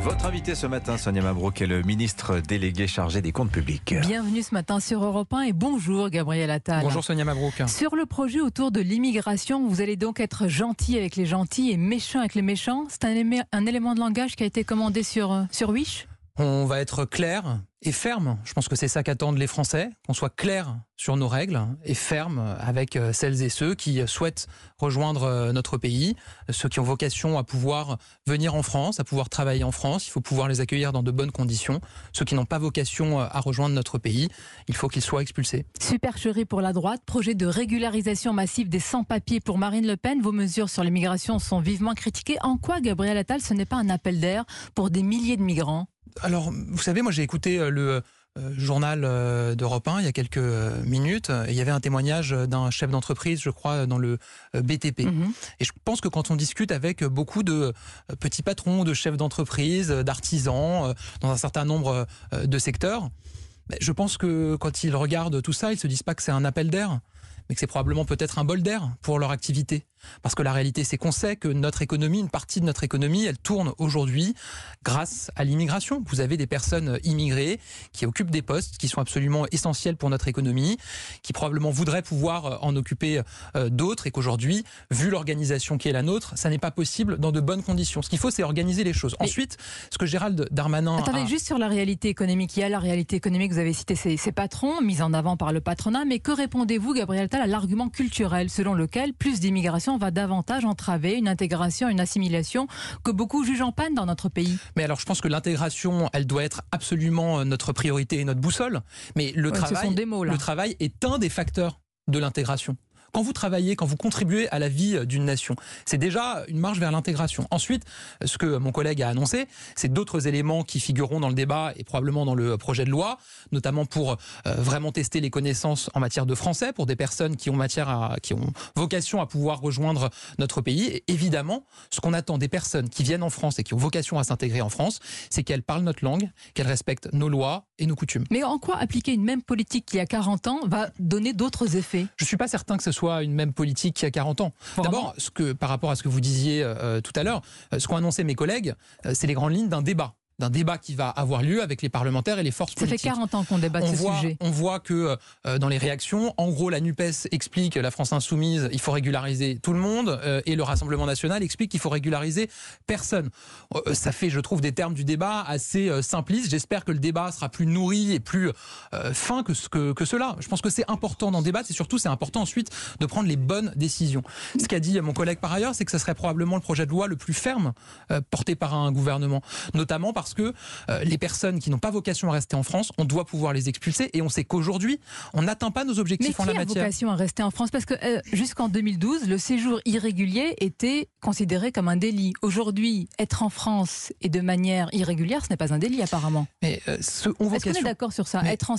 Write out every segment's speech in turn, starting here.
Votre invité ce matin, Sonia Mabrouk, est le ministre délégué chargé des comptes publics. Bienvenue ce matin sur Europe 1 et bonjour Gabriel Attal. Bonjour Sonia Mabrouk. Sur le projet autour de l'immigration, vous allez donc être gentil avec les gentils et méchant avec les méchants. C'est un élément de langage qui a été commandé sur Wish. On va être clair et ferme. Je pense que c'est ça qu'attendent les Français, qu'on soit clair sur nos règles et ferme avec celles et ceux qui souhaitent rejoindre notre pays, ceux qui ont vocation à pouvoir venir en France, à pouvoir travailler en France. Il faut pouvoir les accueillir dans de bonnes conditions. Ceux qui n'ont pas vocation à rejoindre notre pays, il faut qu'ils soient expulsés. Supercherie pour la droite, projet de régularisation massive des sans-papiers pour Marine Le Pen. Vos mesures sur l'immigration sont vivement critiquées. En quoi, Gabriel Attal, ce n'est pas un appel d'air pour des milliers de migrants ? Alors, vous savez, moi j'ai écouté le journal d'Europe 1 il y a quelques minutes. Et il y avait un témoignage d'un chef d'entreprise, je crois, dans le BTP. Et je pense que quand on discute avec beaucoup de petits patrons, de chefs d'entreprise, d'artisans, dans un certain nombre de secteurs, je pense que quand ils regardent tout ça, ils ne se disent pas que c'est un appel d'air, mais que c'est probablement peut-être un bol d'air pour leur activité. Parce que la réalité, c'est qu'on sait que notre économie, une partie de notre économie, elle tourne aujourd'hui grâce à l'immigration. Vous avez des personnes immigrées qui occupent des postes qui sont absolument essentiels pour notre économie, qui probablement voudraient pouvoir en occuper d'autres, et qu'aujourd'hui, vu l'organisation qui est la nôtre, ça n'est pas possible dans de bonnes conditions. Ce qu'il faut, c'est organiser les choses. Ensuite, ce que Gérald Darmanin... Attendez, juste sur la réalité économique. Il y a la réalité économique, vous avez cité ces patrons, mis en avant par le patronat, mais que répondez-vous, Gabriel Attal, à l'argument culturel selon lequel plus d'immigration va davantage entraver une intégration, une assimilation que beaucoup jugent en panne dans notre pays? Mais alors, je pense que l'intégration, elle doit être absolument notre priorité et notre boussole. Mais le travail est un des facteurs de l'intégration. Quand vous travaillez, quand vous contribuez à la vie d'une nation, c'est déjà une marche vers l'intégration. Ensuite, ce que mon collègue a annoncé, c'est d'autres éléments qui figureront dans le débat et probablement dans le projet de loi, notamment pour vraiment tester les connaissances en matière de français pour des personnes qui ont vocation à pouvoir rejoindre notre pays. Et évidemment, ce qu'on attend des personnes qui viennent en France et qui ont vocation à s'intégrer en France, c'est qu'elles parlent notre langue, qu'elles respectent nos lois et nos coutumes. Mais en quoi appliquer une même politique qu'il y a 40 ans va donner d'autres effets? Je ne suis pas certain que ce soit une même politique qu'il y a 40 ans. D'abord, par rapport à ce que vous disiez tout à l'heure, ce qu'ont annoncé mes collègues, c'est les grandes lignes d'un débat qui va avoir lieu avec les parlementaires et les forces politiques. Ça fait 40 ans qu'on débat de ce sujet. On voit que dans les réactions, en gros, la NUPES explique, la France Insoumise, il faut régulariser tout le monde, et le Rassemblement National explique qu'il faut régulariser personne. Ça fait, je trouve, des termes du débat assez simplistes. J'espère que le débat sera plus nourri et plus fin que cela. Je pense que c'est important d'en débattre, et surtout, c'est important ensuite de prendre les bonnes décisions. Ce qu'a dit mon collègue par ailleurs, c'est que ce serait probablement le projet de loi le plus ferme porté par un gouvernement, notamment parce que les personnes qui n'ont pas vocation à rester en France, on doit pouvoir les expulser, et on sait qu'aujourd'hui, on n'atteint pas nos objectifs en la matière. Mais qui a vocation à rester en France? Parce que jusqu'en 2012, le séjour irrégulier était considéré comme un délit. Aujourd'hui, être en France et de manière irrégulière, ce n'est pas un délit apparemment. Mais Est-ce qu'on est d'accord sur ça? Être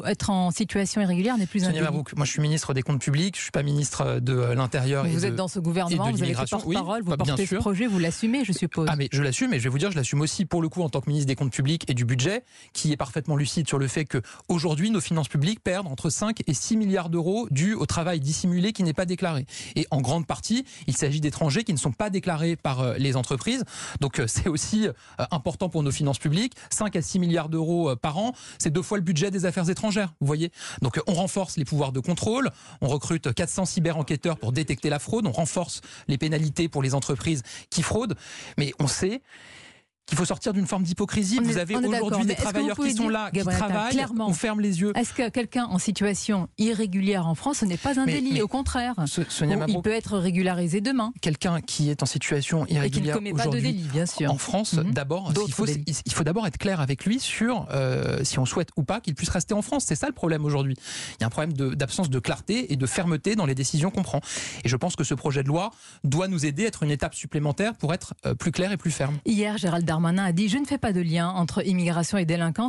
en situation irrégulière n'est plus un délit. Mabrouk, moi je suis ministre des Comptes publics, je ne suis pas ministre de l'Intérieur. Vous êtes dans ce gouvernement, vous avez été porte-parole, vous portez ce projet, vous l'assumez, je suppose. Ah mais je l'assume, et je vais vous dire, je l'assume aussi pour le coup en tant que ministre des Comptes publics et du budget, qui est parfaitement lucide sur le fait qu'aujourd'hui, nos finances publiques perdent entre 5 et 6 milliards d'euros dus au travail dissimulé qui n'est pas déclaré. Et en grande partie, il s'agit d'étrangers qui ne sont pas déclarés par les entreprises. Donc c'est aussi important pour nos finances publiques. 5 à 6 milliards d'euros par an, c'est 2 fois le budget des affaires étrangères, vous voyez. Donc on renforce les pouvoirs de contrôle, on recrute 400 cyber-enquêteurs pour détecter la fraude, on renforce les pénalités pour les entreprises qui fraudent. Mais on sait qu'il faut sortir d'une forme d'hypocrisie. Vous avez aujourd'hui des travailleurs qui sont là, qui travaillent, clairement, on ferme les yeux. Est-ce que quelqu'un en situation irrégulière en France, ce n'est pas un délit, au contraire? Il peut être régularisé demain. Quelqu'un qui est en situation irrégulière et qui ne commet pas de délit, bien sûr. En France, d'abord, il faut d'abord être clair avec lui sur si on souhaite ou pas qu'il puisse rester en France. C'est ça le problème aujourd'hui. Il y a un problème d'absence de clarté et de fermeté dans les décisions qu'on prend. Et je pense que ce projet de loi doit nous aider à être une étape supplémentaire pour être plus clair et plus ferme. Hier, Gérald Darmanin a dit « Je ne fais pas de lien entre immigration et délinquance, mais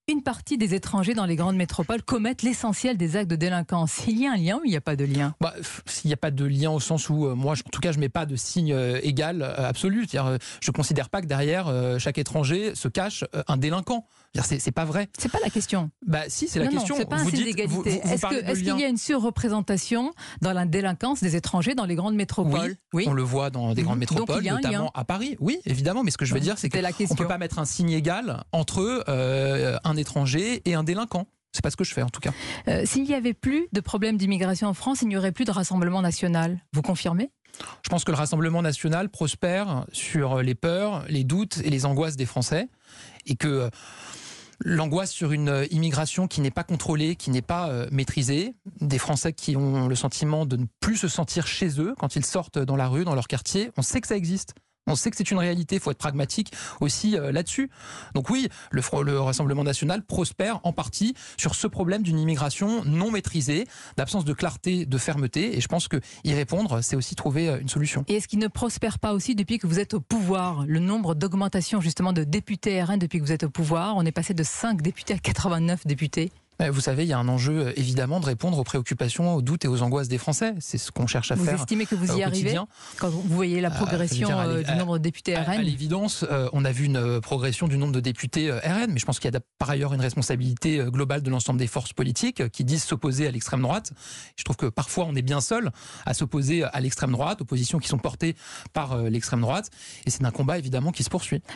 une partie des étrangers dans les grandes métropoles commettent l'essentiel des actes de délinquance. Il y a un lien ou il n'y a pas de lien ? S'il n'y a pas de lien au sens où, moi, en tout cas, je ne mets pas de signe égal absolu. C'est-à-dire, je ne considère pas que derrière chaque étranger se cache un délinquant. C'est pas vrai. C'est pas la question. Si, c'est la question. Non, c'est pas un signe d'égalité. Est-ce qu'il y a une surreprésentation dans la délinquance des étrangers dans les grandes métropoles ? Oui. On le voit dans des grandes métropoles, notamment à Paris. Oui, évidemment. Mais ce que je veux dire, c'est qu'on ne peut pas mettre un signe égal entre un étranger et un délinquant. C'est pas ce que je fais, en tout cas. S'il n'y avait plus de problème d'immigration en France, il n'y aurait plus de Rassemblement national. Vous confirmez ? Je pense que le Rassemblement national prospère sur les peurs, les doutes et les angoisses des Français. Et que l'angoisse sur une immigration qui n'est pas contrôlée, qui n'est pas maîtrisée, des Français qui ont le sentiment de ne plus se sentir chez eux quand ils sortent dans la rue, dans leur quartier, on sait que ça existe. On sait que c'est une réalité, il faut être pragmatique aussi là-dessus. Donc oui, le Rassemblement national prospère en partie sur ce problème d'une immigration non maîtrisée, d'absence de clarté, de fermeté, et je pense qu'y répondre, c'est aussi trouver une solution. Et est-ce qu'il ne prospère pas aussi depuis que vous êtes au pouvoir ? Le nombre d'augmentation justement de députés RN depuis que vous êtes au pouvoir, on est passé de 5 députés à 89 députés. Vous savez, il y a un enjeu évidemment de répondre aux préoccupations, aux doutes et aux angoisses des Français. C'est ce qu'on cherche à faire. Vous estimez que vous y arrivez quand vous voyez la progression du nombre de députés RN ? À l'évidence, on a vu une progression du nombre de députés RN, mais je pense qu'il y a par ailleurs une responsabilité globale de l'ensemble des forces politiques qui disent s'opposer à l'extrême droite. Je trouve que parfois on est bien seul à s'opposer à l'extrême droite, aux positions qui sont portées par l'extrême droite, et c'est un combat évidemment qui se poursuit.